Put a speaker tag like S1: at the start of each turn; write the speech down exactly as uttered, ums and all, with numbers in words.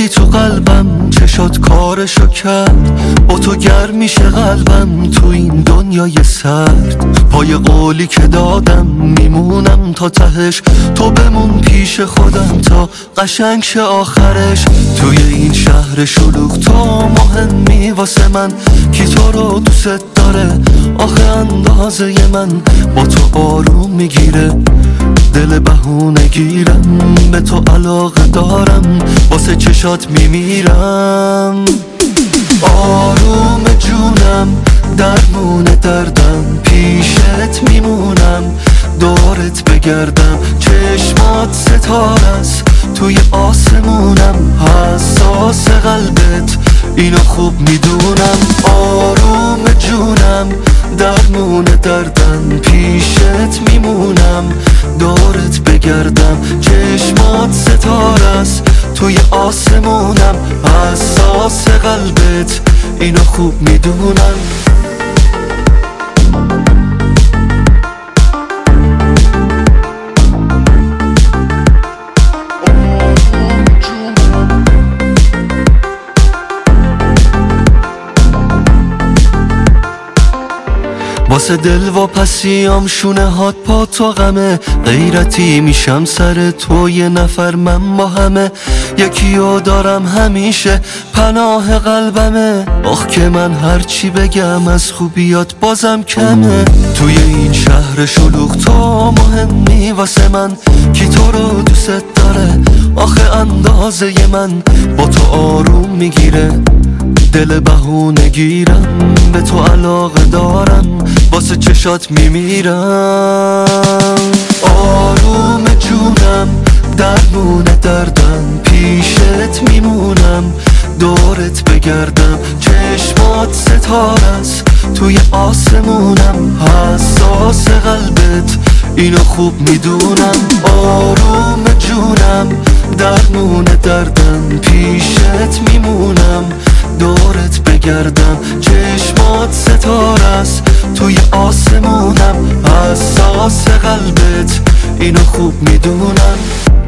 S1: رفتی تو قلبم، چشات کارشو کرد. با تو گرم میشه قلبم تو این دنیای سرد. پای قولی که دادم میمونم تا تهش، تو بمون پیش خودم تا قشنگ شه آخرش. توی این شهر شلوغ تو مهمی واسه من، کی تو رو دوست داره آخه اندازه من. با تو آروم میگیره دل بهونه گیرم، به تو علاقه دارم واسه چشات میمیرم. آروم جونم درمون دردم، پیشت میمونم دورت بگردم. چشمات ستاره است توی آسمونم، حساس قلبت اینو خوب میدونم. آروم جونم درمون دردم، پیشت میمونم دورت بگردم. چشمات ستاره است توی آسمونم، حساس قلبت اینو خوب میدونم. واسه دل و پسیام شونه هات پا تو غمه، غیرتی میشم سر تو یه نفر من با همه. یکیو دارم همیشه پناه قلبمه، آخ که من هرچی بگم از خوبیات بازم کمه. توی این شهر شلوغ تو مهمی واسه من، کی تو رو دوست داره آخه اندازه من. با تو آروم میگیره دل بهونه گیرم، به تو علاقه دارم واسه چشات میمیرم. آروم جونم درمون دردم، پیشت میمونم دورت بگردم. چشمات ستاره است توی آسمونم، حساس قلبت اینو خوب میدونم. آروم جونم درمون دردم، پیشت میمونم دورت بگردم. چشمات ستاره است توی آسمونم، حساس قلبت اینو خوب میدونم.